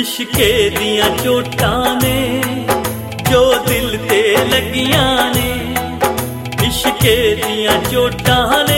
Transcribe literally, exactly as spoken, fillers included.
इश्के दियां चोटां ने जो दिल ते लगियां ने, इश्के दियां चोटां ने